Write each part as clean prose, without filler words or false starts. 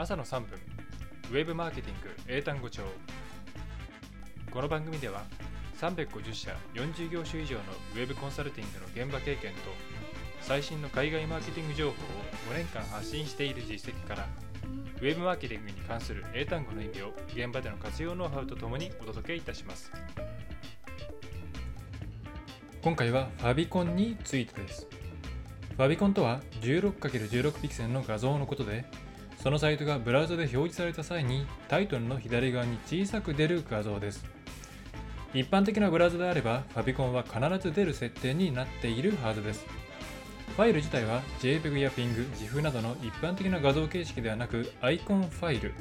朝の3分ウェブマーケティング英単語帳。この番組では350社40業種以上のウェブコンサルティングの現場経験と最新の海外マーケティング情報を5年間発信している実績からウェブマーケティングに関する英単語の意味を現場での活用ノウハウとともにお届けいたします。今回はファビコンについてです。ファビコンとは 16×16 ピクセルの画像のことで、そのサイトがブラウザで表示された際にタイトルの左側に小さく出る画像です。一般的なブラウザであればファビコンは必ず出る設定になっているはずです。ファイル自体は JPEG や PNG、GIF などの一般的な画像形式ではなくアイコンファイル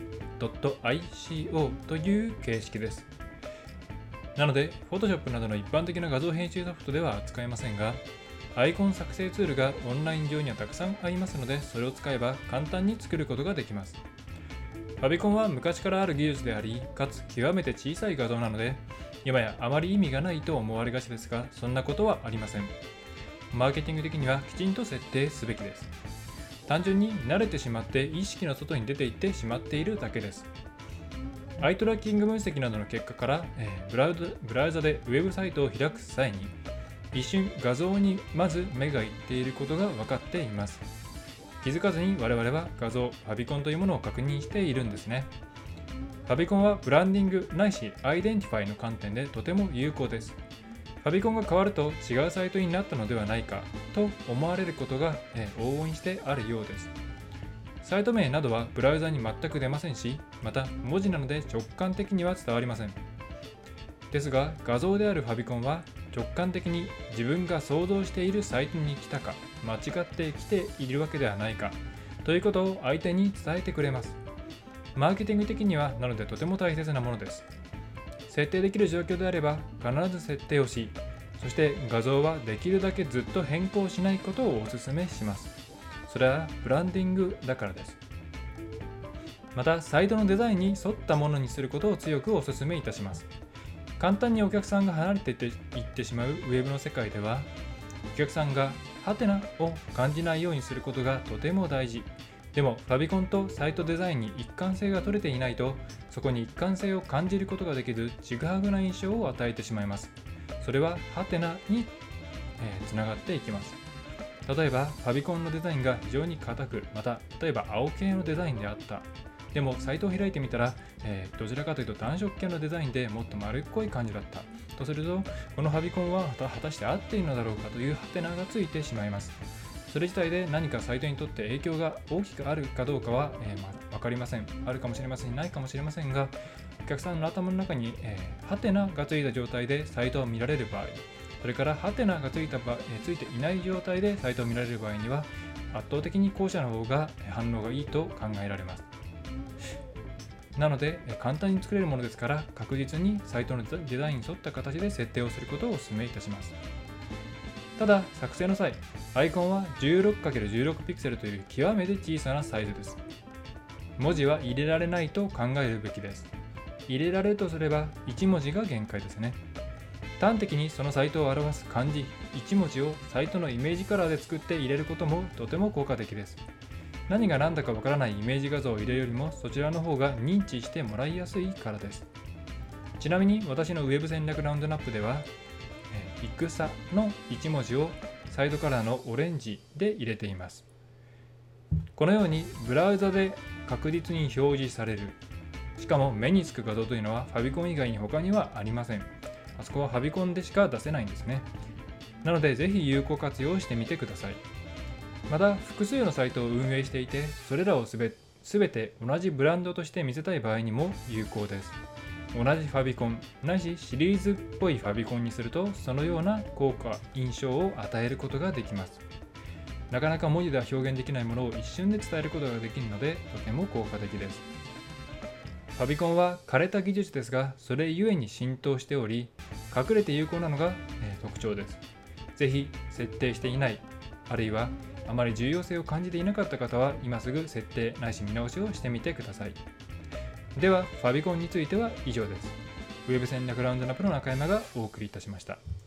.ico という形式です。なので Photoshop などの一般的な画像編集ソフトでは扱えませんが、アイコン作成ツールがオンライン上にはたくさんありますので、それを使えば簡単に作ることができます。ファビコンは昔からある技術であり、かつ極めて小さい画像なので、今やあまり意味がないと思われがちですが、そんなことはありません。マーケティング的にはきちんと設定すべきです。単純に慣れてしまって意識の外に出ていってしまっているだけです。アイトラッキング分析などの結果から、ブラウザでウェブサイトを開く際に一瞬画像にまず目がいっていることが分かっています。気づかずに我々は画像、ファビコンというものを確認しているんですね。ファビコンはブランディングないしアイデンティファイの観点でとても有効です。ファビコンが変わると違うサイトになったのではないかと思われることが往々にしてあるようです。サイト名などはブラウザに全く出ませんし、また文字なので直感的には伝わりません。ですが画像であるファビコンは直感的に自分が想像しているサイトに来たか間違ってきているわけではないかということを相手に伝えてくれます。マーケティング的にはなのでとても大切なものです。設定できる状況であれば必ず設定をし、そして画像はできるだけずっと変更しないことをお勧めします。それはブランディングだからです。またサイトのデザインに沿ったものにすることを強くお勧めいたします。簡単にお客さんが離れていってしまうウェブの世界では、お客さんがハテナを感じないようにすることがとても大事。でもファビコンとサイトデザインに一貫性が取れていないと、そこに一貫性を感じることができず、ちぐはぐな印象を与えてしまいます。それはハテナにつながっていきます。例えばファビコンのデザインが非常に硬く、また例えば青系のデザインであった。でもサイトを開いてみたら、どちらかというと暖色系のデザインでもっと丸っこい感じだったとすると、このファビコンは果たして合っているのだろうかというハテナがついてしまいます。それ自体で何かサイトにとって影響が大きくあるかどうかは、分かりません。あるかもしれません、ないかもしれませんが、お客さんの頭の中に、ハテナがついた状態でサイトを見られる場合、それからハテナがついていない状態でサイトを見られる場合には、圧倒的に後者の方が反応がいいと考えられます。なので簡単に作れるものですから、確実にサイトのデザインに沿った形で設定をすることをお勧めいたします。ただ作成の際、アイコンは 16×16 ピクセルという極めて小さなサイズです。文字は入れられないと考えるべきです。入れられるとすれば1文字が限界ですね。端的にそのサイトを表す漢字1文字をサイトのイメージカラーで作って入れることもとても効果的です。何が何だかわからないイメージ画像を入れるよりもそちらの方が認知してもらいやすいからです。ちなみに私のウェブ戦略ラウンドナップでは、戦の1文字をサイドカラーのオレンジで入れています。このようにブラウザで確実に表示される。しかも目につく画像というのはファビコン以外に他にはありません。あそこはファビコンでしか出せないんですね。なのでぜひ有効活用してみてください。また複数のサイトを運営していて、それらをすべて同じブランドとして見せたい場合にも有効です。同じファビコンないしシリーズっぽいファビコンにすると、そのような効果、印象を与えることができます。なかなか文字では表現できないものを一瞬で伝えることができるので、とても効果的です。ファビコンは枯れた技術ですが、それゆえに浸透しており、隠れて有効なのが、特徴です。ぜひ設定していない、あるいはあまり重要性を感じていなかった方は、今すぐ設定ないし見直しをしてみてください。ではファビコンについては以上です。ウェブ戦略ラウンドナップの中山がお送りいたしました。